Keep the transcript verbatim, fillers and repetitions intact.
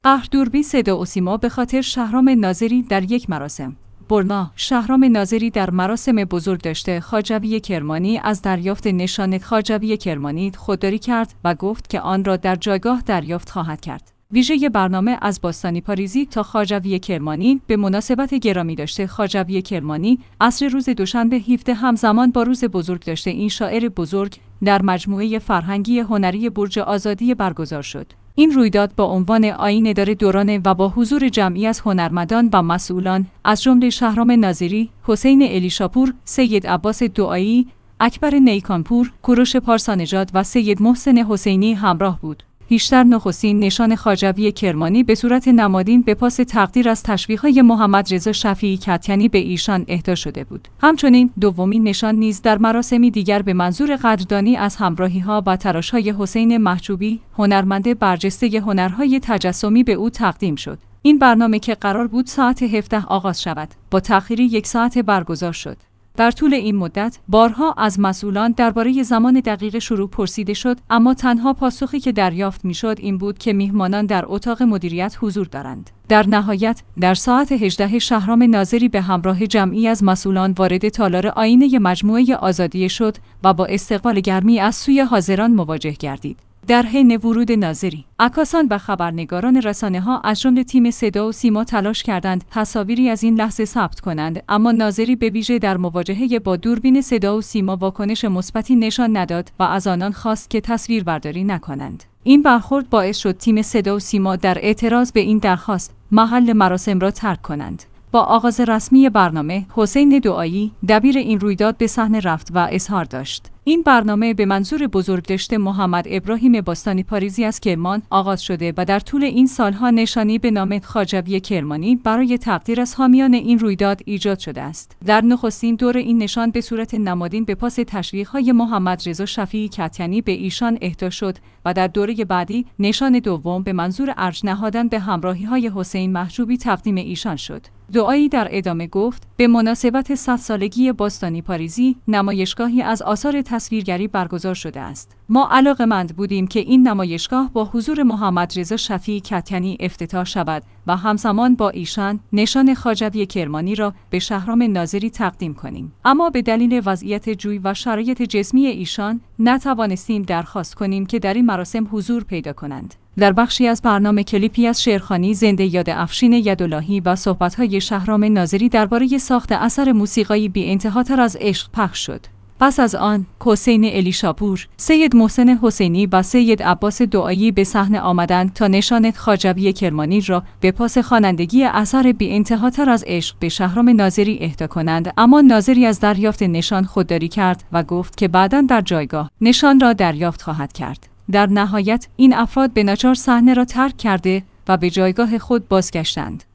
قهر دوربین صدا و سیما به خاطر شهرام ناظری در یک مراسم. برنا شهرام ناظری در مراسم بزرگ داشته خواجوی کرمانی از دریافت نشان خواجوی کرمانی خودداری کرد و گفت که آن را در جایگاه دریافت خواهد کرد. ویژه برنامه از باستانی پاریزی تا خواجوی کرمانی به مناسبت گرامی داشته خواجوی کرمانی عصر روز دوشنبه هفدهم همزمان با روز بزرگ داشته این شاعر بزرگ در مجموعه فرهنگی هنری برج آزادی برگزار شد. این رویداد با عنوان آیین اداره دوران و با حضور جمعی از هنرمندان و مسئولان از جمله شهرام ناظری، حسین الیشاپور، سید عباس دعایی، اکبر نیکانپور، کوروش پارسانژاد و سید محسن حسینی همراه بود. پیشتر نخستین نشان خواجوی کرمانی به صورت نمادین به پاس تقدیر از تشویق‌های محمد رضا شفیعی کدکنی به ایشان اهدا شده بود. همچنین دومین نشان نیز در مراسمی دیگر به منظور قدردانی از همراهی‌ها و تلاش‌های حسین محجوبی، هنرمند برجسته هنرهای تجسمی به او تقدیم شد. این برنامه که قرار بود ساعت هفده آغاز شود، با تأخیری یک ساعت برگزار شد. در طول این مدت بارها از مسئولان درباره زمان دقیق شروع پرسیده شد، اما تنها پاسخی که دریافت میشد این بود که میهمانان در اتاق مدیریت حضور دارند. در نهایت در ساعت هجده شهرام ناظری به همراه جمعی از مسئولان وارد تالار آیینه مجموعه آزادیه شد و با استقبال گرمی از سوی حاضران مواجه گردید. در حین ورود ناظری، عکاسان و خبرنگاران رسانه‌ها از جمله تیم صدا و سیما تلاش کردند تصاویری از این لحظه ثبت کنند، اما ناظری به ویژه در مواجهه با دوربین صدا و سیما واکنش مثبتی نشان نداد و از آنان خواست که تصویربرداری نکنند. این برخورد باعث شد تیم صدا و سیما در اعتراض به این درخواست محل مراسم را ترک کنند. با آغاز رسمی برنامه، حسین دعایی دبیر این رویداد به صحنه رفت و اظهار داشت. این برنامه به منظور بزرگداشت محمد ابراهیم باستانی پاریزی از کرمان آغاز شده و در طول این سالها نشانی به نام خواجوی کرمانی برای تقدیر از حامیان این رویداد ایجاد شده است. در نخستین دور این نشان به صورت نمادین به پاس تشویق‌های محمد رضا شفیعی کدکنی به ایشان اهدا شد و در دوره بعدی نشان دوم به منظور ارج نهادن به همراهی‌های حسین محجوبی تقدیم ایشان شد. دعایی در ادامه گفت: به مناسبت صد سالگی باستانی پاریزی نمایشگاهی از آثار تصویرگری برگزار شده است. ما علاقه‌مند بودیم که این نمایشگاه با حضور محمد رضا شفیعی کدکنی افتتاح شود و همزمان با ایشان نشان خواجوی کرمانی را به شهرام ناظری تقدیم کنیم. اما به دلیل وضعیت جوی و شرایط جسمی ایشان نتوانستیم درخواست کنیم که در این مراسم حضور پیدا کنند. در بخشی از برنامه کلیپی از شعرخوانی زنده یاد افشین یداللهی و صحبت‌های شهرام ناظری درباره ساخت اثر موسیقایی بی انتهاتر از عشق پخش شد. پس از آن، حسین الیشاپور، سید محسن حسینی و سید عباس دعایی به صحنه آمدند تا نشان خواجوی کرمانی را به پاس خوانندگی اثر بی انتهاتر از عشق به شهرام ناظری اهدا کنند، اما ناظری از دریافت نشان خودداری کرد و گفت که بعداً در جایگاه نشان را دریافت خواهد کرد. در نهایت این افراد به ناچار صحنه را ترک کرده و به جایگاه خود بازگشتند.